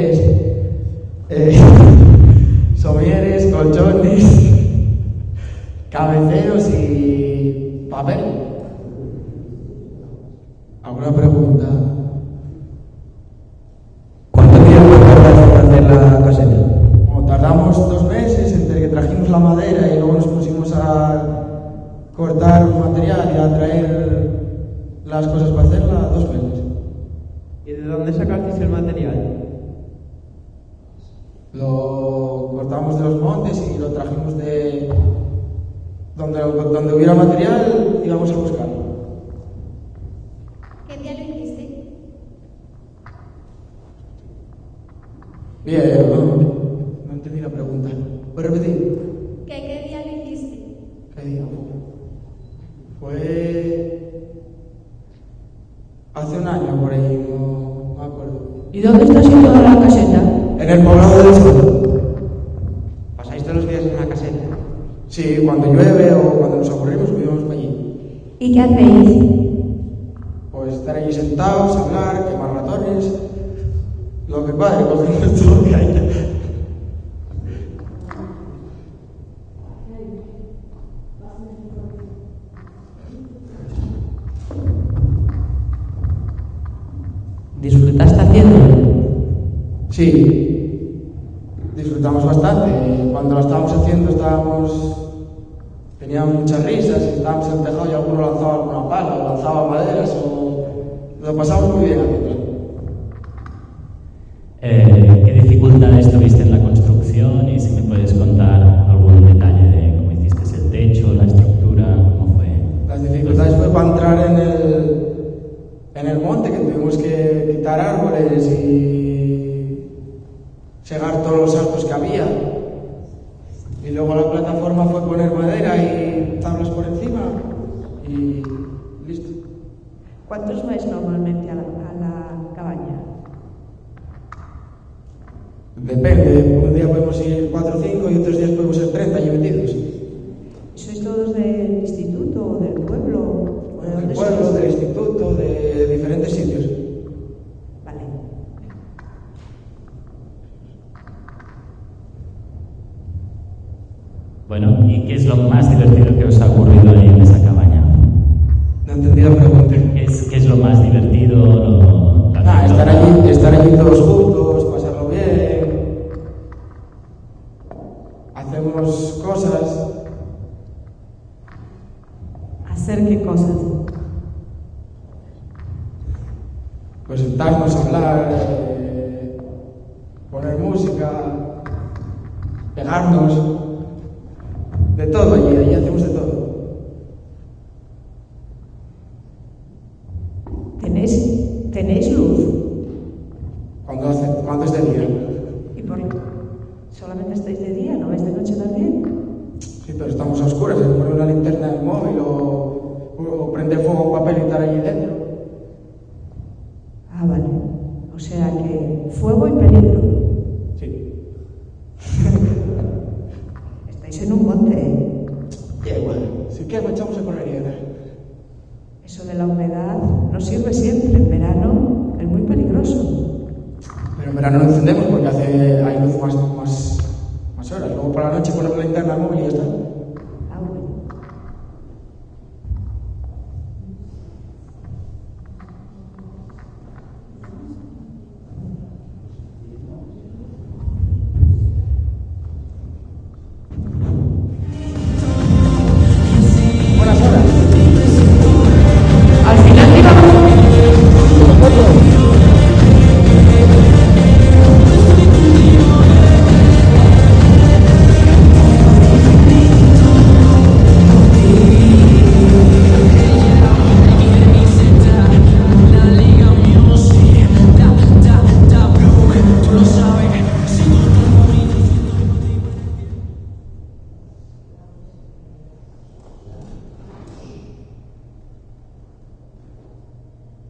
somieres, colchones, cabeceros y papel. ¿Alguna pregunta? ¿Cuánto tiempo tardas en hacer la caseta? Bueno, tardamos 2 meses entre que trajimos la madera y luego nos pusimos a cortar material y a traer las cosas para hacerla, 2 meses. ¿Y de dónde sacasteis el material? Lo cortamos de los montes y lo trajimos de donde hubiera material, íbamos a buscarlo. ¿Qué día lo hiciste? Bien, no entendí la pregunta. ¿Puedes repetir? ¿Qué día lo hiciste? ¿Qué día? Fue hace un año por ahí, no me acuerdo. ¿Y dónde está situada la caseta? En el poblado del sur. ¿Pasáis todos los días en la caseta? Sí, cuando llueve o cuando nos aburrimos, vivimos para allí. ¿Y qué hacéis? Pues estar allí sentados, hablar, quemar ratones, lo que padre, cogemos todo lo que haya. ¿Disfrutaste haciéndolo? Sí, disfrutamos bastante. Cuando lo estábamos haciendo teníamos muchas risas, estábamos en el tejado y alguno lanzaba alguna pala, o lanzaba maderas, o lo pasamos muy bien haciéndolo. ¿Qué dificultades tuviste en la construcción? Y si me puedes contar algún detalle de cómo hiciste el techo, la estructura, cómo fue. Las dificultades fue para entrar en el monte, que tuvimos que quitar árboles y segar todos los saltos que había. Y luego la plataforma fue poner madera y tablas por encima y listo. ¿Cuántos vais normalmente a la cabaña? Depende, un día podemos ir 4 o 5 y otros días podemos ser 30 allí metidos. ¿Sois todos del instituto o del pueblo? ¿O de Del dónde pueblo, sois? del instituto, de diferentes sitios. Vale. Bueno, ¿y qué es lo más divertido que os ha ocurrido ahí en esa cabaña? No entendí la pregunta. ¿Qué es lo más divertido? Estar allí todos juntos, pasarlo bien. Hacemos cosas. ¿Hacer qué cosas? Pues sentarnos a hablar, poner música, pegarnos, de todo allí hacemos de todo. ¿Tenéis luz? Cuando es de día. ¿Y por qué? ¿Solamente estáis de día? ¿No vais de noche también? Sí, pero estamos a oscuras, hay que poner una linterna en el móvil o prender fuego a un papel y estar allí dentro. Ah, vale. O sea que fuego y peligro. Sí. Estáis en un monte, ¿eh? Ya igual, si quieres echamos a correr y ganar. Eso de la humedad no sirve siempre. En verano es muy peligroso. Pero en verano no encendemos porque hay luz más horas. Luego por la noche ponemos la linterna al móvil y ya está.